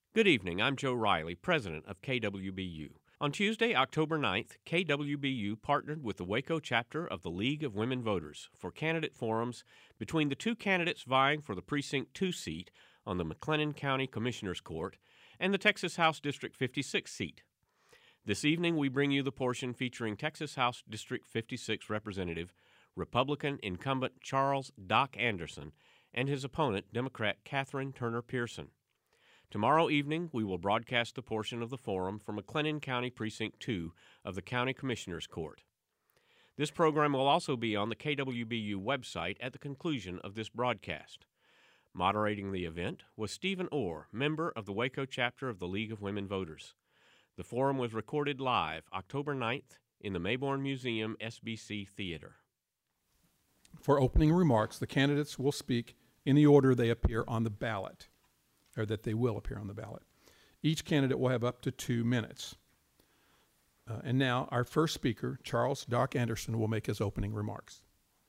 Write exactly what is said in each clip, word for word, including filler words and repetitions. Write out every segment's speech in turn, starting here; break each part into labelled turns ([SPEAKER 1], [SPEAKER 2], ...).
[SPEAKER 1] Good evening. I'm Joe Riley, president of K W B U. On Tuesday, October ninth, K W B U partnered with the Waco chapter of the League of Women Voters for candidate forums between the two candidates vying for the Precinct two seat on the McLennan County Commissioner's Court and the Texas House District fifty-six seat. This evening, we bring you the portion featuring Texas House District fifty-six Representative, Republican incumbent Charles Doc Anderson, and his opponent, Democrat Catherine Turner Pearson. Tomorrow evening, we will broadcast the portion of the forum for McLennan County Precinct two of the County Commissioner's Court. This program will also be on the K W B U website at the conclusion of this broadcast. Moderating the event was Stephen Orr, member of the Waco chapter of the League of Women Voters. The forum was recorded live October ninth in the Mayborn Museum S B C Theater.
[SPEAKER 2] For opening remarks, the candidates will speak in the order they appear on the ballot, or that they will appear on the ballot. Each candidate will have up to two minutes. Uh, and now, our first speaker, Charles Doc Anderson, will make his opening remarks.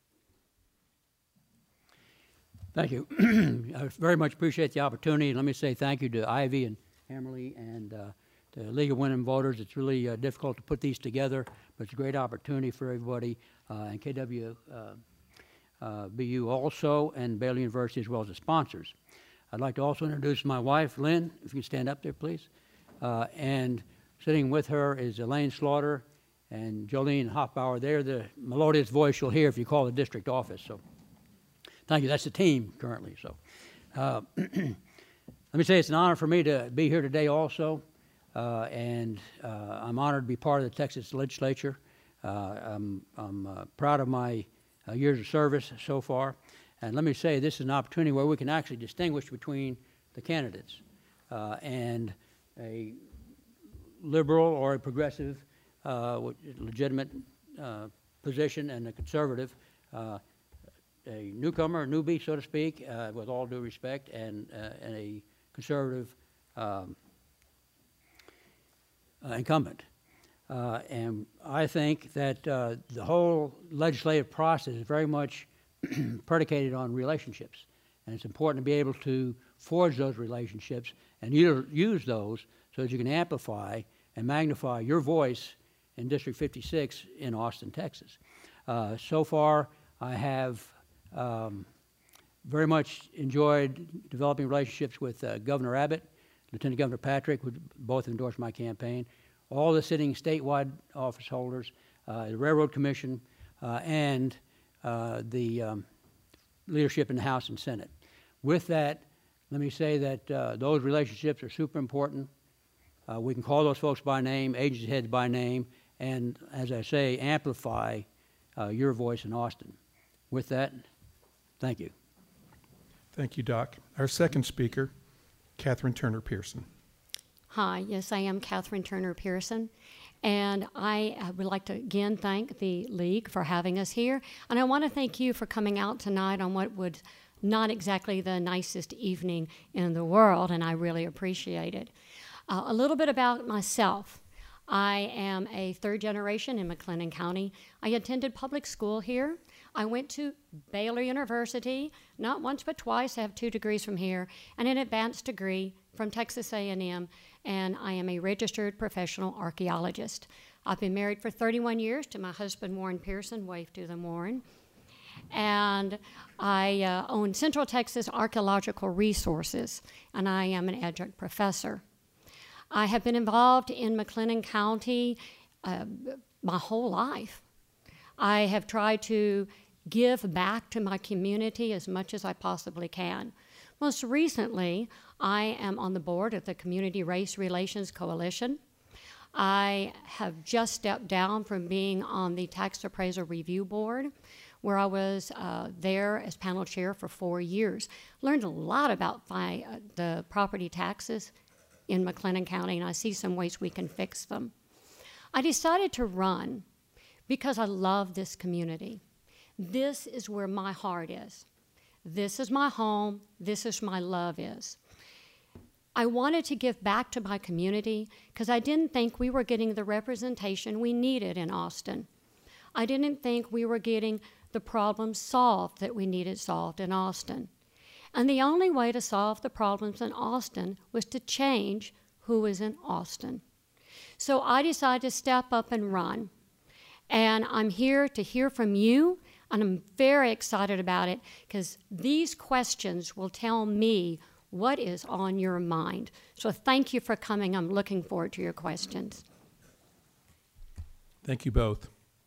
[SPEAKER 3] Thank you. I very much appreciate the opportunity. Let me say thank you to Ivy and Hammerly and uh, the League of Women Voters. It's really uh, difficult to put these together, but it's a great opportunity for everybody, uh, and K W B U also, and Baylor University, as well as the sponsors. I'd like to also introduce my wife, Lynn, if you can stand up there, please. Uh, and sitting with her is Elaine Slaughter and Jolene Hoffbauer. They're the melodious voice you'll hear if you call the district office. So thank you. That's the team currently. So uh, let me say it's an honor for me to be here today also. Uh, and uh, I'm honored to be part of the Texas legislature. Uh, I'm, I'm uh, proud of my uh, years of service so far. And let me say, this is an opportunity where we can actually distinguish between the candidates uh, and a liberal or a progressive, uh, legitimate uh, position, and a conservative, uh, a newcomer, a newbie, so to speak, uh, with all due respect, and, uh, and a conservative um, uh, incumbent. Uh, and I think that uh, the whole legislative process is very much predicated on relationships, and it's important to be able to forge those relationships and use those so that you can amplify and magnify your voice in District fifty-six in Austin, Texas. Uh, so far, I have um, very much enjoyed developing relationships with uh, Governor Abbott, Lieutenant Governor Patrick, who both endorsed my campaign, all the sitting statewide office holders, uh, the Railroad Commission, uh, and Uh, the um, leadership in the House and Senate. With that, let me say that uh, those relationships are super important. Uh, we can call those folks by name, agency heads by name, and as I say, amplify uh, your voice in Austin. With that, thank you.
[SPEAKER 2] Thank you, Doc. Our second speaker, Catherine Turner Pearson.
[SPEAKER 4] Hi, yes, I am Catherine Turner Pearson, and I would like to again thank the League for having us here, and I want to thank you for coming out tonight on what would not exactly the nicest evening in the world, and I really appreciate it. Uh, a little bit about myself. I am a third generation in McLennan County. I attended public school here. I went to Baylor University, not once but twice. I have two degrees from here, and an advanced degree from Texas A and M, and I am a registered professional archaeologist. I've been married for thirty-one years to my husband, Warren Pearson. Wave to them, Warren. And I uh, own Central Texas Archaeological Resources, and I am an adjunct professor. I have been involved in McLennan County uh, my whole life. I have tried to give back to my community as much as I possibly can. Most recently, I am on the board of the Community Race Relations Coalition. I have just stepped down from being on the Tax Appraisal Review Board, where I was uh, there as panel chair for four years. Learned a lot about my, uh, the property taxes in McLennan County, and I see some ways we can fix them. I decided to run because I love this community. This is where my heart is. This is my home. This is my love is. I wanted to give back to my community because I didn't think we were getting the representation we needed in Austin. I didn't think we were getting the problems solved that we needed solved in Austin. And the only way to solve the problems in Austin was to change who was in Austin. So I decided to step up and run. And I'm here to hear from you, and I'm very excited about it because these questions will tell me what is on your mind. So thank you for coming. I'm looking forward to your questions.
[SPEAKER 2] Thank you both.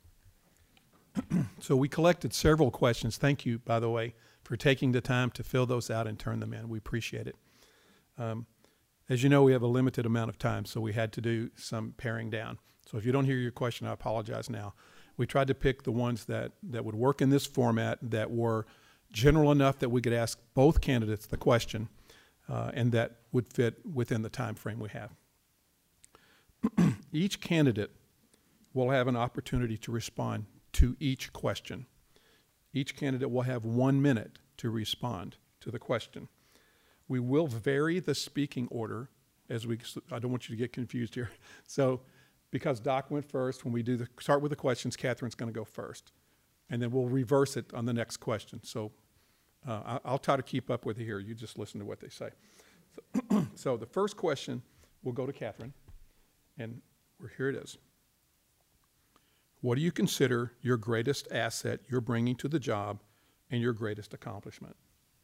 [SPEAKER 2] So we collected several questions. Thank you, by the way, for taking the time to fill those out and turn them in. We appreciate it. Um, as you know, we have a limited amount of time, so we had to do some paring down. So if you don't hear your question, I apologize now. We tried to pick the ones that, that would work in this format, that were general enough that we could ask both candidates the question, uh, and that would fit within the time frame we have. Each candidate will have an opportunity to respond to each question. Each candidate will have one minute to respond to the question. We will vary the speaking order as we, I don't want you to get confused here. So because Doc went first, when we do the, start with the questions, Catherine's gonna go first. And then we'll reverse it on the next question. So uh, I, I'll try to keep up with you here. You just listen to what they say. So, so the first question will go to Catherine, and we're, here it is. What do you consider your greatest asset you're bringing to the job and your greatest accomplishment?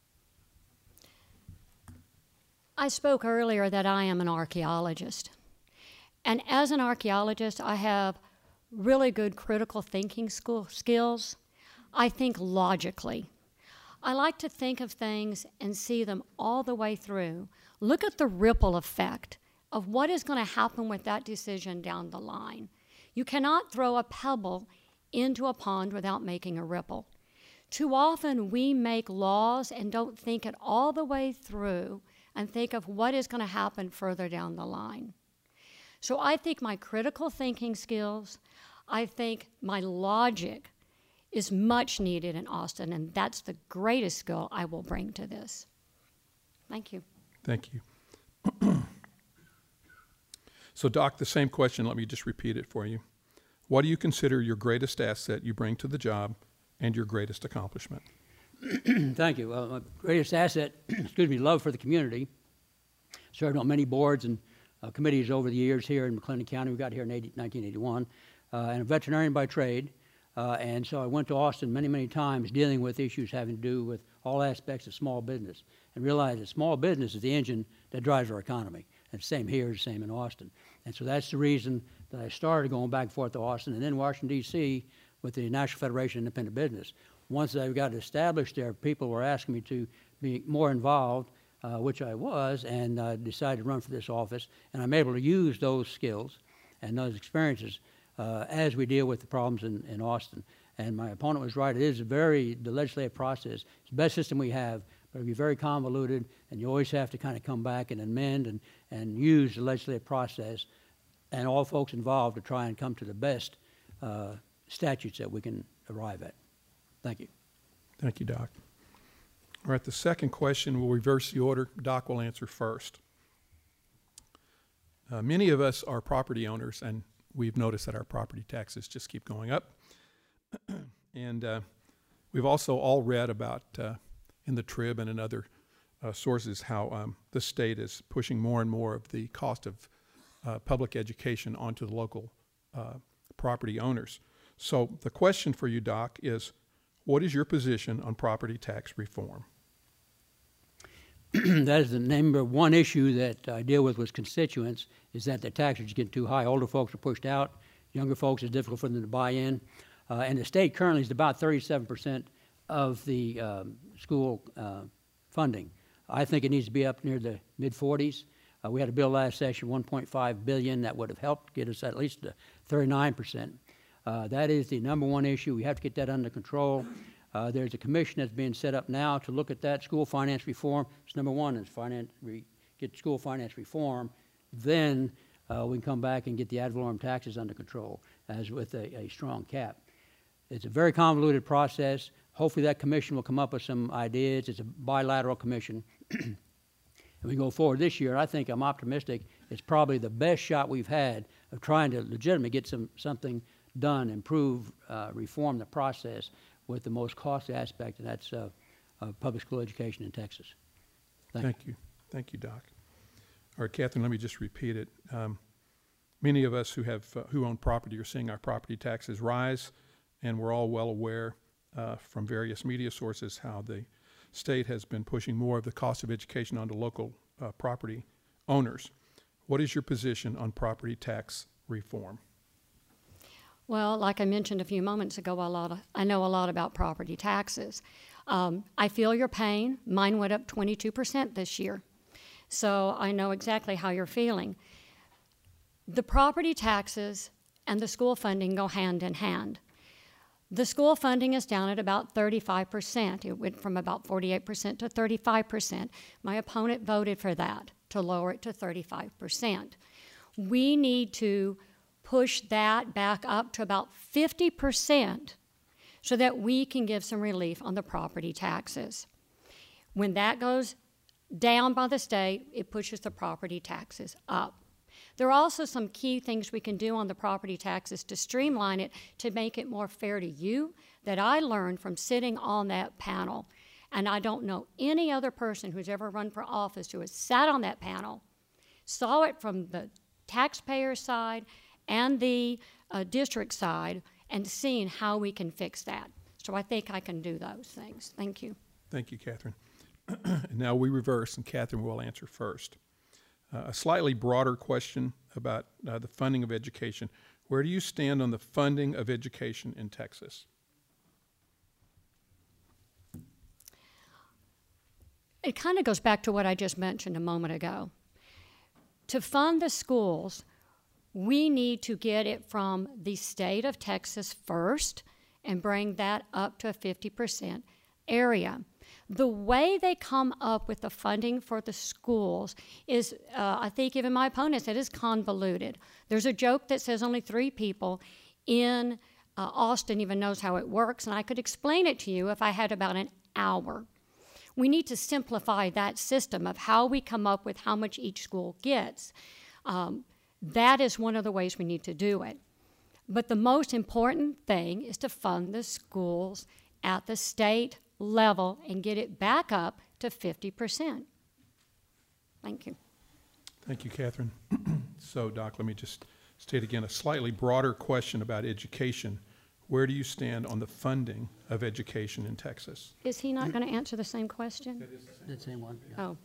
[SPEAKER 4] I spoke earlier that I am an archaeologist. And as an archaeologist, I have really good critical thinking school skills. I think logically. I like to think of things and see them all the way through. Look at the ripple effect of what is going to happen with that decision down the line. You cannot throw a pebble into a pond without making a ripple. Too often we make laws and don't think it all the way through and think of what is going to happen further down the line. So I think my critical thinking skills, I think my logic is much needed in Austin, and that's the greatest skill I will bring to this. Thank you.
[SPEAKER 2] Thank you. So, Doc, the same question, let me just repeat it for you. What do you consider your greatest asset you bring to the job and your greatest accomplishment?
[SPEAKER 3] Thank you. Well, my greatest asset, excuse me, love for the community. Served on many boards and uh, committees over the years here in McLennan County. We got here in nineteen eighty-one, uh, and a veterinarian by trade. Uh, and so I went to Austin many, many times dealing with issues having to do with all aspects of small business, and realized that small business is the engine that drives our economy. And same here, same in Austin. And so that's the reason that I started going back and forth to Austin, and then Washington, D C with the National Federation of Independent Business. Once I got established there, people were asking me to be more involved, uh, which I was, and uh, decided to run for this office. And I'm able to use those skills and those experiences uh, as we deal with the problems in, in Austin. And my opponent was right. It is a very, the legislative process, it's the best system we have, but it'll be very convoluted, and you always have to kind of come back and amend and, and use the legislative process and all folks involved to try and come to the best uh, statutes that we can arrive at. Thank you.
[SPEAKER 2] Thank you, Doc. All right, the second question, we'll reverse the order. Doc will answer first. Uh, many of us are property owners, and we've noticed that our property taxes just keep going up. And uh, we've also all read about uh, in the Trib and in other uh, sources how um, the state is pushing more and more of the cost of uh, public education onto the local uh, property owners. So the question for you, Doc, is what is your position on property tax reform?
[SPEAKER 3] That is the number one issue that I deal with with constituents, is that the taxes get too high. Older folks are pushed out. Younger folks, it's difficult for them to buy in. Uh, and the state currently is about thirty-seven percent of the um, school uh, funding. I think it needs to be up near the mid forties. Uh, we had a bill last session, one point five billion dollars, that would have helped get us at least to thirty-nine percent. Uh, that is the number one issue. We have to get that under control. Uh, there's a commission that's being set up now to look at that, school finance reform. It's number one is finance, re, get school finance reform. Then uh, we can come back and get the ad valorem taxes under control as with a, a strong cap. It's a very convoluted process. Hopefully that commission will come up with some ideas. It's a bilateral commission. And we go forward this year. I think I'm optimistic. It's probably the best shot we've had of trying to legitimately get some something done, improve, uh, reform the process with the most costly aspect, and that's uh, of public school education in Texas. Thank,
[SPEAKER 2] Thank you. Thank you, Doc. All right, Catherine, let me just repeat it. Um, many of us who have uh, who own property are seeing our property taxes rise, and we're all well aware uh, from various media sources how the state has been pushing more of the cost of education onto local uh, property owners. What is your position on property tax reform?
[SPEAKER 4] Well, like I mentioned a few moments ago, a lot of, I know a lot about property taxes. Um, I feel your pain. Mine went up twenty-two percent this year. So I know exactly how you're feeling. The property taxes and the school funding go hand in hand. The school funding is down at about thirty-five percent. It went from about forty-eight percent to thirty-five percent. My opponent voted for that, to lower it to thirty-five percent. We need to push that back up to about fifty percent so that we can give some relief on the property taxes. When that goes down by the state, it pushes the property taxes up. There are also some key things we can do on the property taxes to streamline it, to make it more fair to you, that I learned from sitting on that panel. And I don't know any other person who's ever run for office who has sat on that panel, saw it from the taxpayer side and the uh, district side, and seen how we can fix that. So I think I can do those things. Thank you.
[SPEAKER 2] Thank you, Catherine. And now we reverse, and Catherine will answer first. Uh, a slightly broader question about uh, the funding of education. Where do you stand on the funding of education in Texas?
[SPEAKER 4] It kind of goes back to what I just mentioned a moment ago. To fund the schools, we need to get it from the state of Texas first and bring that up to a fifty percent area. The way they come up with the funding for the schools is, uh, I think even my opponent said, is convoluted. There's a joke that says only three people in uh, Austin even knows how it works, and I could explain it to you if I had about an hour. We need to simplify that system of how we come up with how much each school gets. Um, that is one of the ways we need to do it. But the most important thing is to fund the schools at the state level and get it back up to fifty percent. Thank you.
[SPEAKER 2] Thank you, Catherine. So, Doc, let me just state again a slightly broader question about education. Where do you stand on the funding of education in Texas?
[SPEAKER 4] Is he not going to answer the same question?
[SPEAKER 3] The same one. Yeah.
[SPEAKER 4] Oh,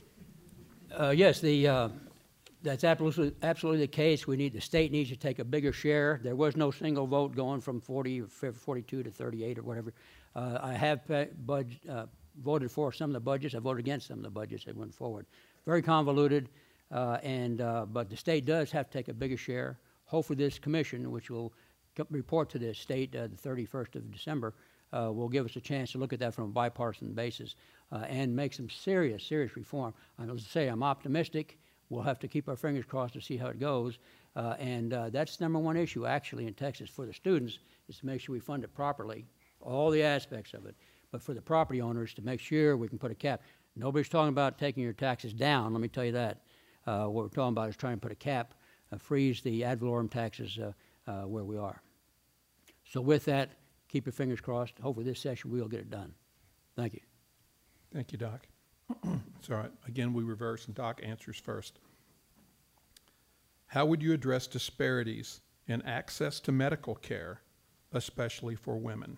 [SPEAKER 3] Uh, yes, the, uh, that's absolutely, absolutely the case. We need, the state needs to take a bigger share. There was no single vote going from forty, forty-two to thirty-eight or whatever. Uh, I have pa- budge, uh, voted for some of the budgets. I voted against some of the budgets that went forward. Very convoluted, uh, and uh, but the state does have to take a bigger share. Hopefully this commission, which will co- report to the state uh, the thirty-first of December, uh, will give us a chance to look at that from a bipartisan basis uh, and make some serious, serious reform. I'm going to say I'm optimistic. We'll have to keep our fingers crossed to see how it goes. Uh, and uh, that's the number one issue actually in Texas for the students, is to make sure we fund it properly, all the aspects of it. But for the property owners, to make sure we can put a cap. Nobody's talking about taking your taxes down, let me tell you that. Uh, what we're talking about is trying to put a cap, uh, freeze the ad valorem taxes uh, uh, where we are. So with that, keep your fingers crossed. Hopefully this session we'll get it done. Thank you.
[SPEAKER 2] Thank you, Doc. It's all right. Again, we reverse, and Doc answers first. How would you address disparities in access to medical care, especially for women?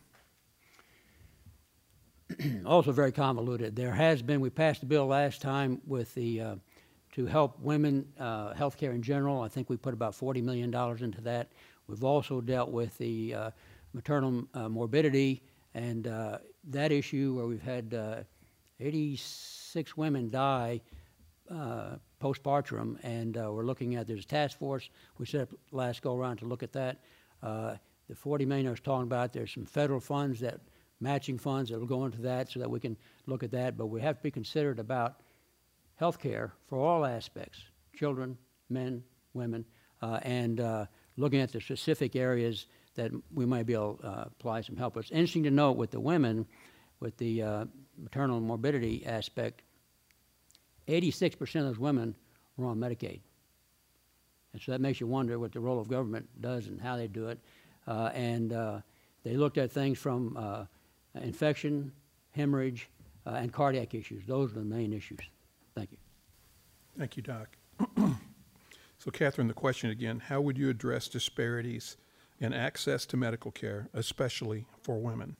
[SPEAKER 3] Also very convoluted. There has been, we passed a bill last time with the, uh, to help women, uh, health care in general. I think we put about forty million dollars into that. We've also dealt with the uh, maternal uh, morbidity and uh, that issue where we've had uh, eighty-six women die uh, postpartum, and uh, we're looking at, there's a task force we set up last go around to look at that. Uh, the forty million I was talking about, there's some federal funds, that matching funds that will go into that so that we can look at that, but we have to be considerate about health care for all aspects, children, men, women, uh, and uh, looking at the specific areas that we might be able to uh, apply some help. It's interesting to note with the women, with the uh, maternal morbidity aspect, eighty-six percent of those women were on Medicaid. And so that makes you wonder what the role of government does and how they do it. Uh, and uh, they looked at things from uh, infection, hemorrhage, uh, and cardiac issues. Those are the main issues. Thank you.
[SPEAKER 2] Thank you, Doc. So, Catherine, the question again, how would you address disparities in access to medical care, especially for women?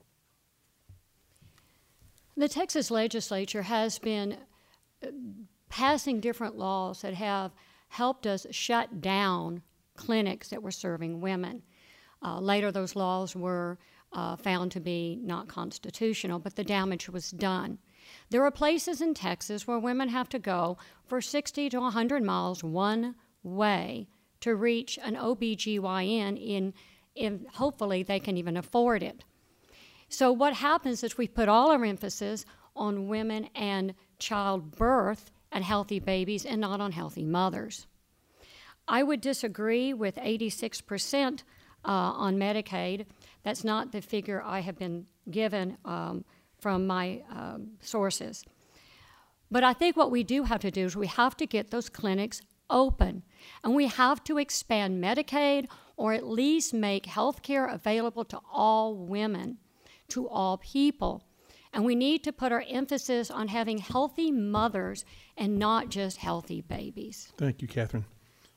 [SPEAKER 4] The Texas legislature has been passing different laws that have helped us shut down clinics that were serving women. Uh, later, those laws were uh, found to be not constitutional, but the damage was done. There are places in Texas where women have to go for sixty to one hundred miles one way to reach an O B G Y N in, in hopefully they can even afford it. So what happens is we put all our emphasis on women and childbirth and healthy babies and not on healthy mothers. I would disagree with eighty-six percent uh, on Medicaid. That's not the figure I have been given um, from my um, sources. But I think what we do have to do is we have to get those clinics open, and we have to expand Medicaid or at least make health care available to all women, to all people. And we need to put our emphasis on having healthy mothers and not just healthy babies.
[SPEAKER 2] Thank you, Catherine.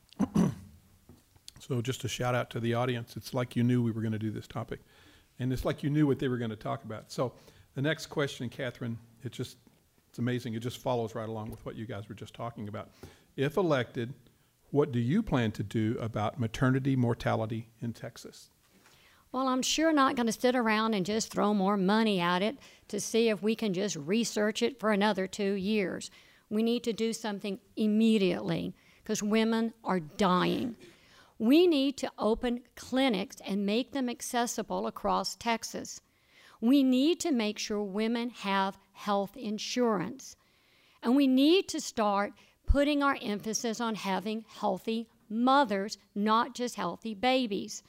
[SPEAKER 2] So just a shout out to the audience. It's like you knew we were going to do this topic, and it's like you knew what they were going to talk about. So the next question, Catherine, it just, it's amazing. It just follows right along with what you guys were just talking about. If elected, what do you plan to do about maternity mortality in Texas?
[SPEAKER 4] Well, I'm sure not going to sit around and just throw more money at it to see if we can just research it for another two years. We need to do something immediately because women are dying. We need to open clinics and make them accessible across Texas. We need to make sure women have health insurance. And we need to start putting our emphasis on having healthy mothers, not just healthy babies.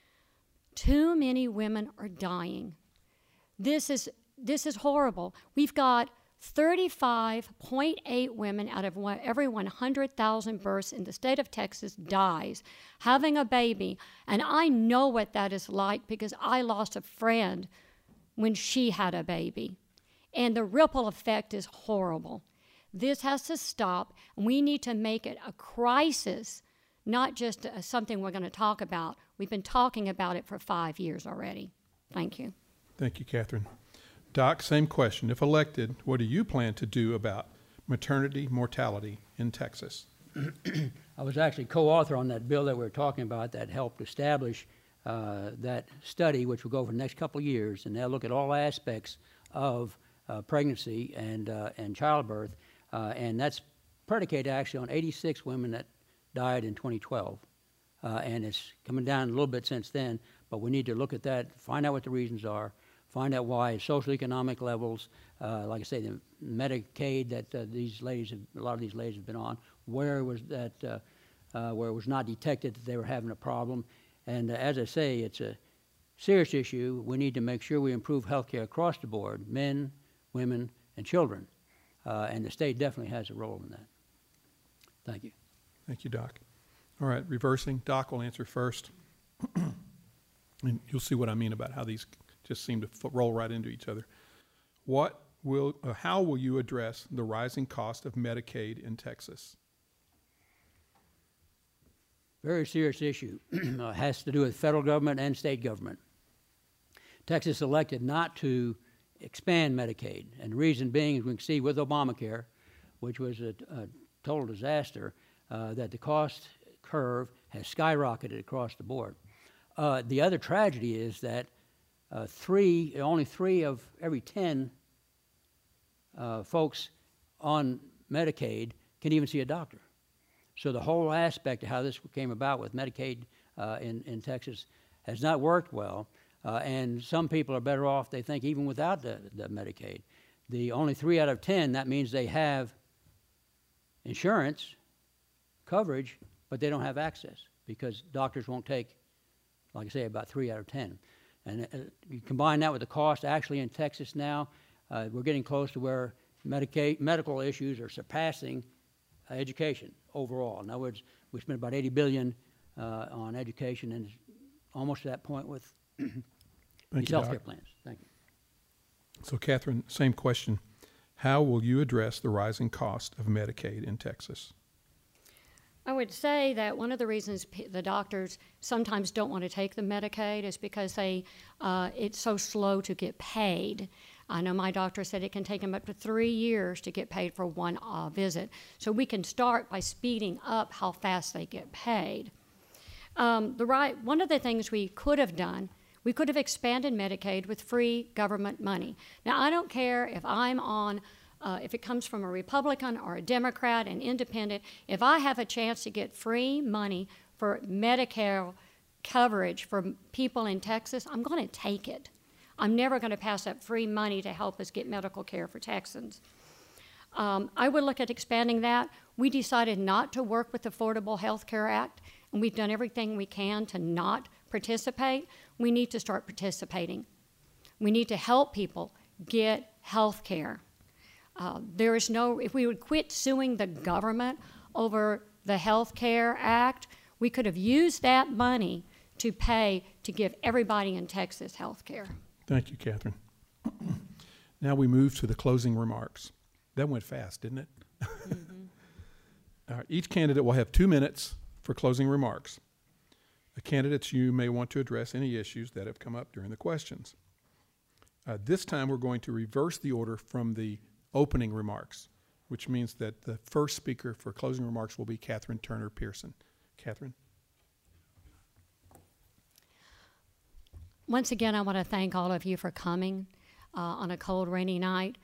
[SPEAKER 4] Too many women are dying. This is, this is horrible. We've got thirty-five point eight women out of one, every one hundred thousand births in the state of Texas dies having a baby. And I know what that is like because I lost a friend when she had a baby. And the ripple effect is horrible. This has to stop, and we need to make it a crisis, not just uh, something we're going to talk about. We've been talking about it for five years already. Thank you.
[SPEAKER 2] Thank you, Catherine. Doc, same question. If elected, what do you plan to do about maternity mortality in Texas?
[SPEAKER 3] I was actually co-author on that bill that we were talking about that helped establish uh, that study, which will go for the next couple of years, and they'll look at all aspects of uh, pregnancy and, uh, and childbirth, uh, and that's predicated actually on eighty-six women that died in twenty twelve. Uh, and it's coming down a little bit since then, but we need to look at that, find out what the reasons are, find out why social economic levels, uh, like I say, the Medicaid that uh, these ladies, have, a lot of these ladies have been on, where was that, uh, uh, where it was not detected that they were having a problem. And uh, as I say, it's a serious issue. We need to make sure we improve health care across the board, men, women, and children. Uh, and the state definitely has a role in that. Thank you.
[SPEAKER 2] Thank you, Doc. All right, reversing. Doc will answer first. And you'll see what I mean about how these just seem to f- roll right into each other. What will, uh, how will you address the rising cost of Medicaid in Texas?
[SPEAKER 3] Very serious issue. uh, has to do with federal government and state government. Texas elected not to expand Medicaid, and the reason being, as we can see with Obamacare, which was a, a total disaster, uh, that the cost curve has skyrocketed across the board. Uh, the other tragedy is that uh, three, only three of every ten uh, folks on Medicaid can even see a doctor. So the whole aspect of how this came about with Medicaid uh, in, in Texas has not worked well, uh, and some people are better off, they think, even without the, the Medicaid. The only three out of ten, that means they have insurance coverage, but they don't have access because doctors won't take, like I say, about three out of ten. And uh, you combine that with the cost actually in Texas now, uh, we're getting close to where Medicaid, medical issues are surpassing uh, education overall. In other words, we spend about eighty billion dollars uh, on education, and it's almost to that point with these health care plans. Thank you.
[SPEAKER 2] So, Catherine, same question. How will you address the rising cost of Medicaid in Texas?
[SPEAKER 4] I would say that one of the reasons p- the doctors sometimes don't want to take the Medicaid is because they uh, it's so slow to get paid. I know my doctor said it can take them up to three years to get paid for one uh, visit. So we can start by speeding up how fast they get paid. Um, the right, one of the things we could have done, we could have expanded Medicaid with free government money. Now, I don't care if I'm on Uh, if it comes from a Republican or a Democrat, an independent, if I have a chance to get free money for Medicare coverage for people in Texas, I'm going to take it. I'm never going to pass up free money to help us get medical care for Texans. Um, I would look at expanding that. We decided not to work with the Affordable Health Care Act, and we've done everything we can to not participate. We need to start participating. We need to help people get health care. Uh, there is no, if we would quit suing the government over the Health Care Act, we could have used that money to pay to give everybody in Texas health care.
[SPEAKER 2] Thank you, Catherine. Now we move to the closing remarks. That went fast, didn't it? Mm-hmm. All right, each candidate will have two minutes for closing remarks. The candidates, you may want to address any issues that have come up during the questions. Uh, this time we're going to reverse the order from the opening remarks, which means that the first speaker for closing remarks will be Catherine Turner Pearson. Catherine.
[SPEAKER 4] Once again, I want to thank all of you for coming uh, on a cold, rainy night.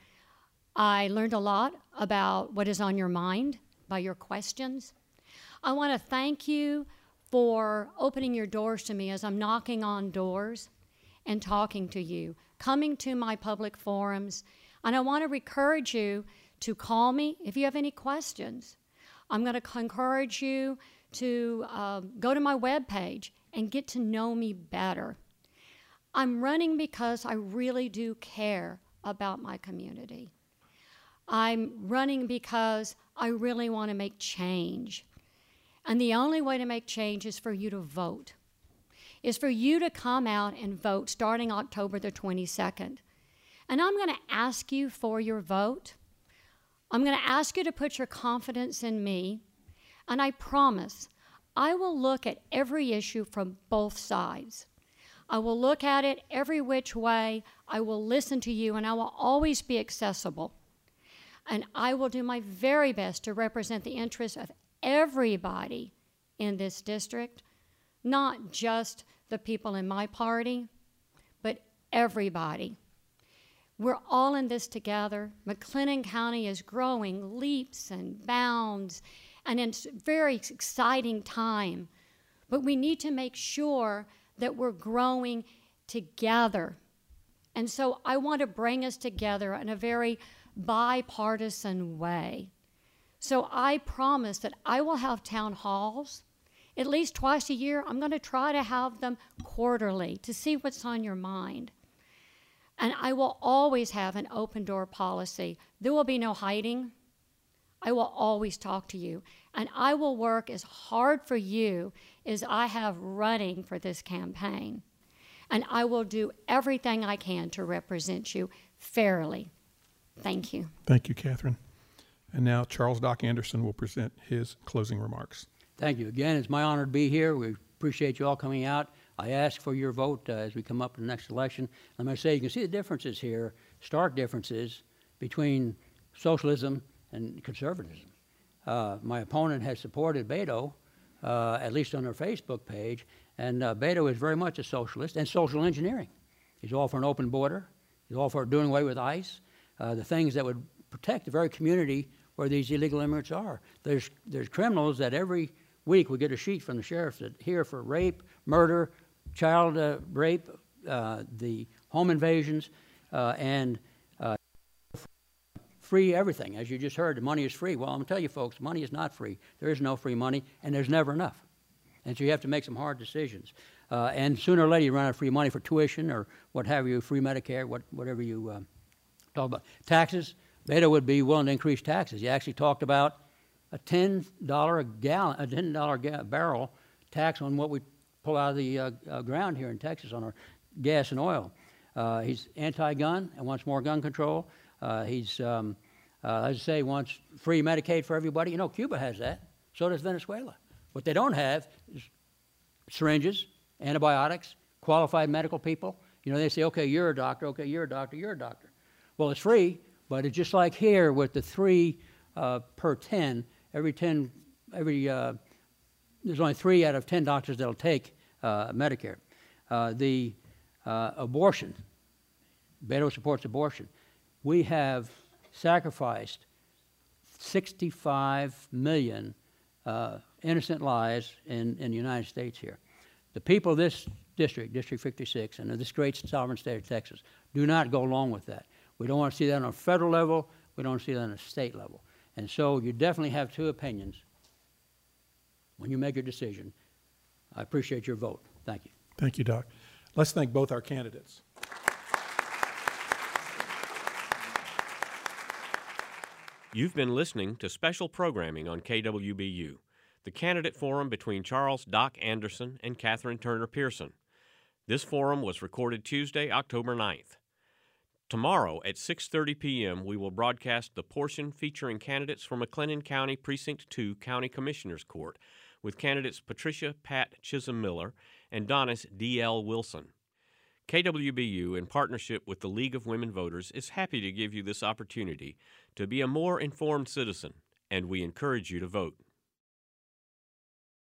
[SPEAKER 4] I learned a lot about what is on your mind by your questions. I want to thank you for opening your doors to me as I'm knocking on doors and talking to you, coming to my public forums. And I want to encourage you to call me if you have any questions. I'm going to encourage you to uh, go to my webpage and get to know me better. I'm running because I really do care about my community. I'm running because I really want to make change. And the only way to make change is for you to vote, is for you to come out and vote starting October the twenty-second. And I'm going to ask you for your vote. I'm going to ask you to put your confidence in me. And I promise I will look at every issue from both sides. I will look at it every which way. I will listen to you, and I will always be accessible. And I will do my very best to represent the interests of everybody in this district, not just the people in my party, but everybody. We're all in this together. McLennan County is growing leaps and bounds, and it's a very exciting time. But we need to make sure that we're growing together. And so I want to bring us together in a very bipartisan way. So I promise that I will have town halls at least twice a year. I'm going to try to have them quarterly to see what's on your mind. And I will always have an open door policy. There will be no hiding. I will always talk to you. And I will work as hard for you as I have running for this campaign. And I will do everything I can to represent you fairly. Thank you.
[SPEAKER 2] Thank you, Catherine. And now Charles Doc Anderson will present his closing remarks.
[SPEAKER 3] Thank you. Again, it's my honor to be here. We appreciate you all coming out. I ask for your vote uh, as we come up to the next election. I'm going to say you can see the differences here, stark differences between socialism and conservatism. Uh, my opponent has supported Beto, uh, at least on their Facebook page, and uh, Beto is very much a socialist and social engineering. He's all for an open border. He's all for doing away with ICE, uh, the things that would protect the very community where these illegal immigrants are. There's, there's criminals that every week we get a sheet from the sheriff that here for rape, murder, child uh, rape, uh, the home invasions, uh, and uh, free everything. As you just heard, the money is free. Well, I'm going to tell you folks, money is not free. There is no free money, and there's never enough. And so you have to make some hard decisions. Uh, and sooner or later you run out of free money for tuition or what have you, free Medicare, what, whatever you uh, talk about. Taxes, Beto would be willing to increase taxes. He actually talked about a ten dollar a gallon, a ten dollar ga- barrel tax on what we pull out of the uh, uh, ground here in Texas on our gas and oil. Uh, he's anti-gun and wants more gun control. Uh, he's um, Uh, as I say, wants free Medicaid for everybody. You know, Cuba has that. So does Venezuela. What they don't have is syringes, antibiotics, qualified medical people. You know, they say, okay, you're a doctor, okay, you're a doctor, you're a doctor. Well, it's free, but it's just like here with the three uh, per ten, every ten, every, uh, there's only three out of ten doctors that'll take uh, Medicare. Uh, the uh, abortion, Beto supports abortion. We have sacrificed sixty-five million uh, innocent lives in, in the United States here. The people of this district, District fifty-six, and of this great sovereign state of Texas, do not go along with that. We don't want to see that on a federal level. We don't want to see that on a state level. And so you definitely have two opinions when you make your decision. I appreciate your vote. Thank you.
[SPEAKER 2] Thank you, Doc. Let's thank both our candidates.
[SPEAKER 1] You've been listening to special programming on K W B U, the candidate forum between Charles Doc Anderson and Catherine Turner Pearson. This forum was recorded Tuesday, October ninth. Tomorrow at six thirty p m we will broadcast the portion featuring candidates for McLennan County Precinct two County Commissioners Court with candidates Patricia Pat Chisholm Miller and Donis D L Wilson. K W B U, in partnership with the League of Women Voters, is happy to give you this opportunity to be a more informed citizen, and we encourage you to vote.